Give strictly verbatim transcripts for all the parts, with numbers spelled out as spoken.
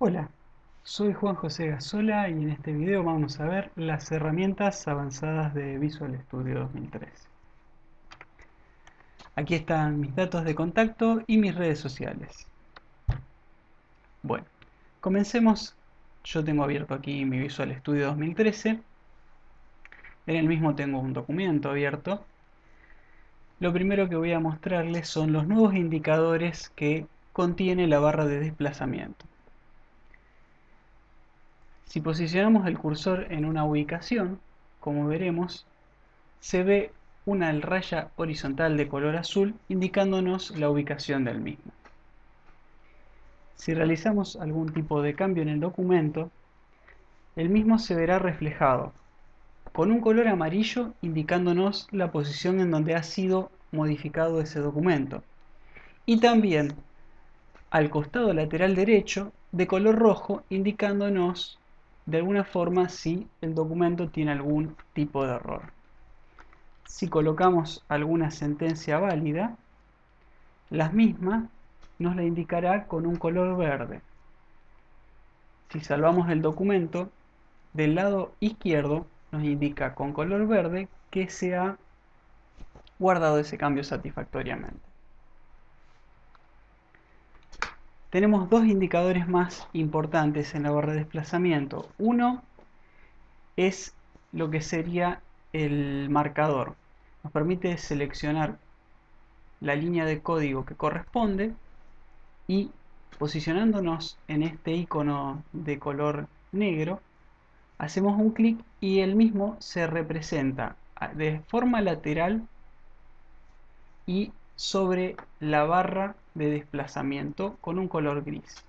Hola, soy Juan José Gazola y en este video vamos a ver las herramientas avanzadas de Visual Studio dos mil trece. Aquí están mis datos de contacto y mis redes sociales. Bueno, comencemos. Yo tengo abierto aquí mi Visual Studio dos mil trece. En el mismo tengo un documento abierto. Lo primero que voy a mostrarles son los nuevos indicadores que contiene la barra de desplazamiento. Si posicionamos el cursor en una ubicación, como veremos, se ve una raya horizontal de color azul indicándonos la ubicación del mismo. Si realizamos algún tipo de cambio en el documento, el mismo se verá reflejado con un color amarillo indicándonos la posición en donde ha sido modificado ese documento, y también al costado lateral derecho de color rojo indicándonos de alguna forma si el documento tiene algún tipo de error. Si colocamos alguna sentencia válida, la misma nos la indicará con un color verde. Si salvamos el documento, del lado izquierdo nos indica con color verde que se ha guardado ese cambio satisfactoriamente. Tenemos dos indicadores más importantes en la barra de desplazamiento. Uno es lo que sería el marcador. Nos permite seleccionar la línea de código que corresponde y posicionándonos en este icono de color negro, hacemos un clic y el mismo se representa de forma lateral y sobre la barra de desplazamiento con un color gris.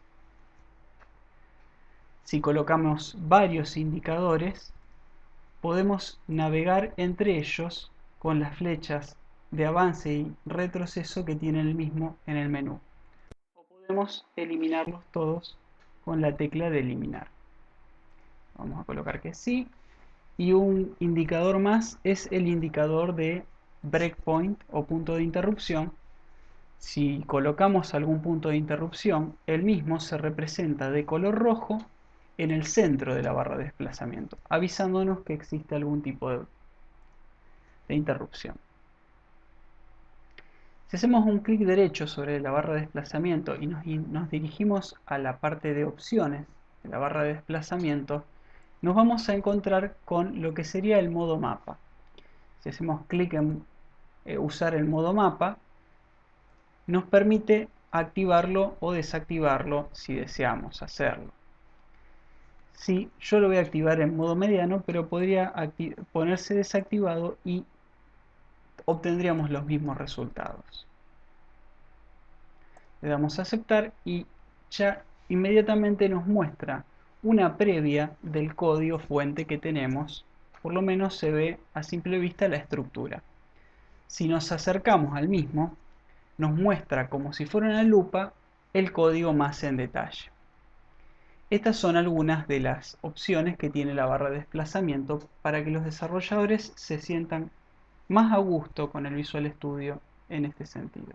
Si colocamos varios indicadores, podemos navegar entre ellos con las flechas de avance y retroceso que tiene el mismo en el menú. O podemos eliminarlos todos con la tecla de eliminar. Vamos a colocar que sí. Y un indicador más es el indicador de breakpoint o punto de interrupción. Si colocamos algún punto de interrupción, el mismo se representa de color rojo en el centro de la barra de desplazamiento, avisándonos que existe algún tipo de, de interrupción. Si hacemos un clic derecho sobre la barra de desplazamiento y nos, y nos dirigimos a la parte de opciones de la barra de desplazamiento, nos vamos a encontrar con lo que sería el modo mapa. Si hacemos clic en eh, usar el modo mapa, nos permite activarlo o desactivarlo si deseamos hacerlo. Sí, yo lo voy a activar en modo mediano, pero podría ponerse desactivado y obtendríamos los mismos resultados. Le damos a aceptar y ya inmediatamente nos muestra una previa del código fuente que tenemos. Por lo menos se ve a simple vista la estructura. Si nos acercamos al mismo, nos muestra como si fuera una lupa el código más en detalle. Estas son algunas de las opciones que tiene la barra de desplazamiento para que los desarrolladores se sientan más a gusto con el Visual Studio en este sentido.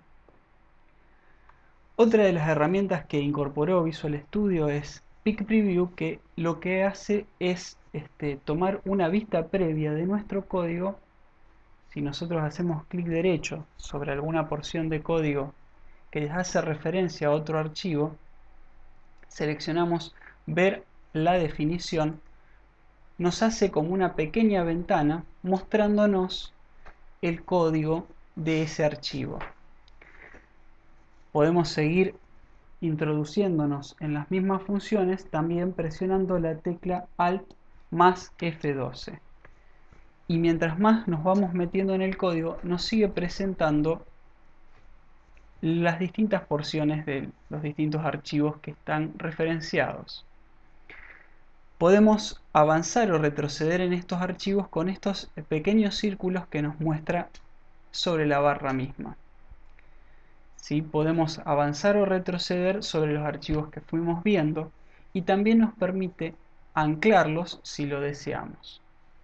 Otra de las herramientas que incorporó Visual Studio es Peek Preview, que lo que hace es este, tomar una vista previa de nuestro código. Si nosotros hacemos clic derecho sobre alguna porción de código que les hace referencia a otro archivo, seleccionamos ver la definición, nos hace como una pequeña ventana mostrándonos el código de ese archivo. Podemos seguir introduciéndonos en las mismas funciones también presionando la tecla Alt más F doce. Y mientras más nos vamos metiendo en el código, nos sigue presentando las distintas porciones de los distintos archivos que están referenciados. Podemos avanzar o retroceder en estos archivos con estos pequeños círculos que nos muestra sobre la barra misma. ¿Sí? Podemos avanzar o retroceder sobre los archivos que fuimos viendo y también nos permite anclarlos si lo deseamos.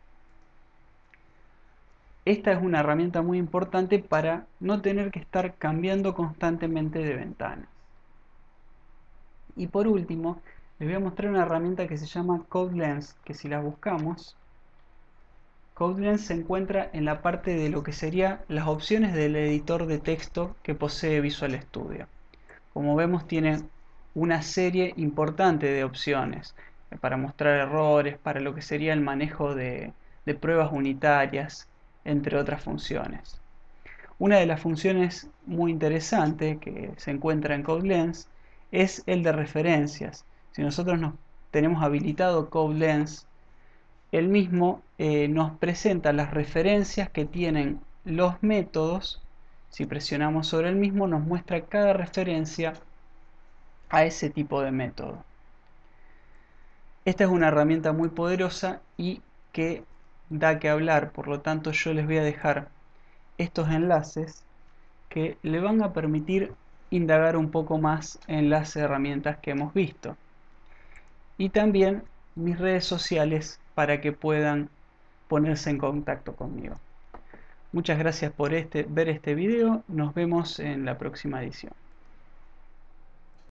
Esta es una herramienta muy importante para no tener que estar cambiando constantemente de ventanas. Y por último, Les voy a mostrar una herramienta que se llama CodeLens, que si la buscamos, CodeLens se encuentra en la parte de lo que serían las opciones del editor de texto que posee Visual Studio. Como vemos, tiene una serie importante de opciones para mostrar errores, para lo que sería el manejo de, de pruebas unitarias, entre otras funciones. Una de las funciones muy interesantes que se encuentra en CodeLens es el de referencias. Si nosotros nos tenemos habilitado CodeLens, el mismo eh, nos presenta las referencias que tienen los métodos. Si presionamos sobre el mismo, nos muestra cada referencia a ese tipo de método. Esta es una herramienta muy poderosa y que da que hablar, por lo tanto yo les voy a dejar estos enlaces que le van a permitir indagar un poco más en las herramientas que hemos visto. Y también mis redes sociales para que puedan ponerse en contacto conmigo. Muchas gracias por este, ver este video. Nos vemos en la próxima edición.